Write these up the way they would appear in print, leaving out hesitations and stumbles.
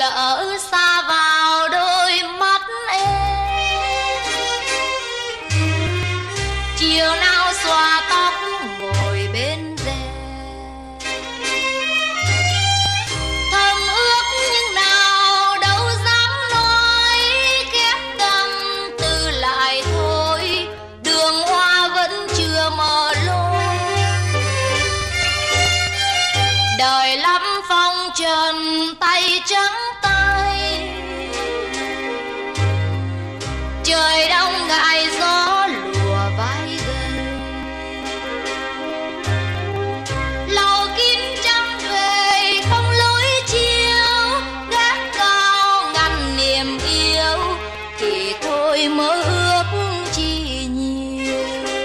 lỡ xa vào đôi mắt em. Chiều nào xòa tóc ngồi bên rèm, thầm ước nhưng nào đâu dám nói, khép tâm tư lại thôi, đường hoa vẫn chưa mở lối. Đời lắm phong trần tay trắng tay, trời đông ngại gió lùa vai gầy. Lầu kín trăng về không lối chiếu, gác cao ngăn niềm yêu, thì thôi mơ ước chi nhiều.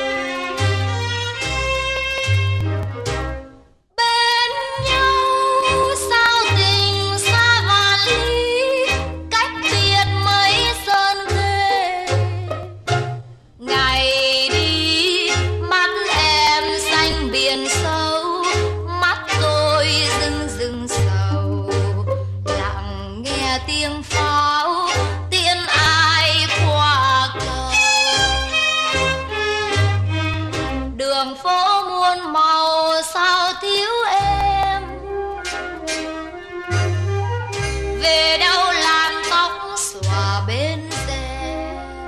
Bên nhau sao tình xa vạn lý, cách biệt mấy sơn khê. Ngày đi mắt em xanh biển sâu, mắt tôi rưng rưng sầu, lặng nghe tiếng pháo tiễn ai qua cầu. Đường phố muôn màu sao thiếu em, về đâu làn tóc xòa bên rèm.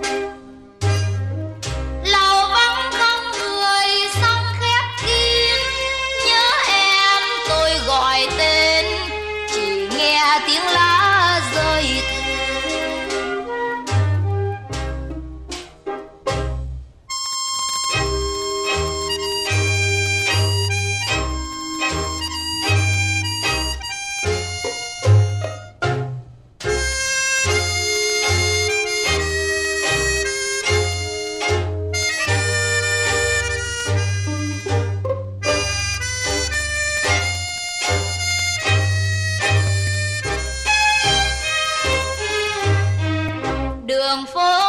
Lầu vắng không người song khép kín, nhớ em tôi gọi tên, chỉ nghe tiếng lá rơi thề. Đường phố